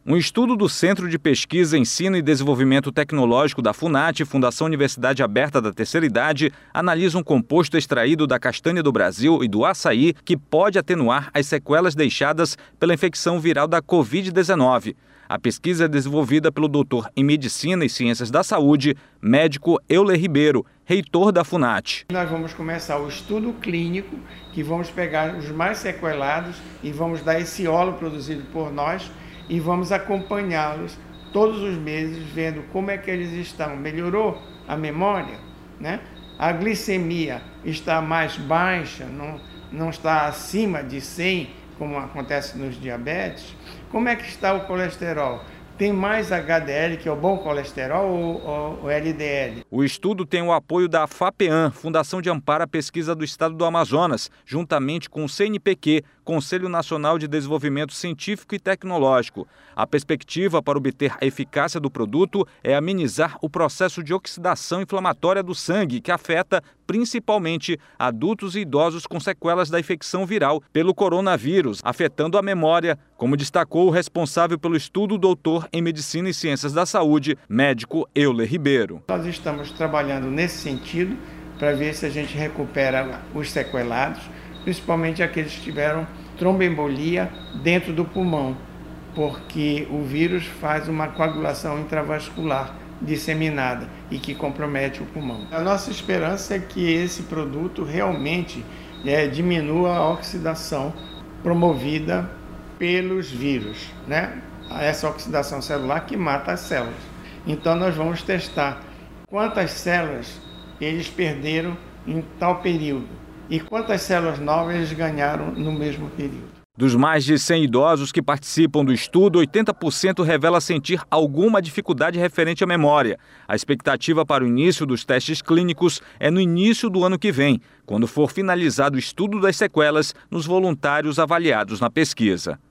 Um estudo do Centro de Pesquisa, Ensino e Desenvolvimento Tecnológico da FUNAT, Fundação Universidade Aberta da Terceira Idade, analisa um composto extraído da castanha do Brasil e do açaí que pode atenuar as sequelas deixadas pela infecção viral da Covid-19. A pesquisa é desenvolvida pelo doutor em Medicina e Ciências da Saúde, médico Euler Ribeiro, reitor da FUNAT. Nós vamos começar o estudo clínico, que vamos pegar os mais sequelados e vamos dar esse óleo produzido por nós e vamos acompanhá-los todos os meses, vendo como é que eles estão. Melhorou a memória, né? A glicemia está mais baixa, não está acima de 100, como acontece nos diabetes. Como é que está o colesterol? Tem mais HDL, que é o bom colesterol, ou LDL? O estudo tem o apoio da FAPEAM, Fundação de Amparo à Pesquisa do Estado do Amazonas, juntamente com o CNPq, Conselho Nacional de Desenvolvimento Científico e Tecnológico. A perspectiva para obter a eficácia do produto é amenizar o processo de oxidação inflamatória do sangue, que afeta principalmente adultos e idosos com sequelas da infecção viral pelo coronavírus, afetando a memória, como destacou o responsável pelo estudo, doutor em Medicina e Ciências da Saúde, médico Euler Ribeiro. Nós estamos trabalhando nesse sentido para ver se a gente recupera os sequelados, principalmente aqueles que tiveram tromboembolia dentro do pulmão, porque o vírus faz uma coagulação intravascular disseminada e que compromete o pulmão. A nossa esperança é que esse produto realmente diminua a oxidação promovida pelos vírus, né? Essa oxidação celular que mata as células. Então nós vamos testar quantas células eles perderam em tal período e quantas células novas eles ganharam no mesmo período. Dos mais de 100 idosos que participam do estudo, 80% revela sentir alguma dificuldade referente à memória. A expectativa para o início dos testes clínicos é no início do ano que vem, quando for finalizado o estudo das sequelas nos voluntários avaliados na pesquisa.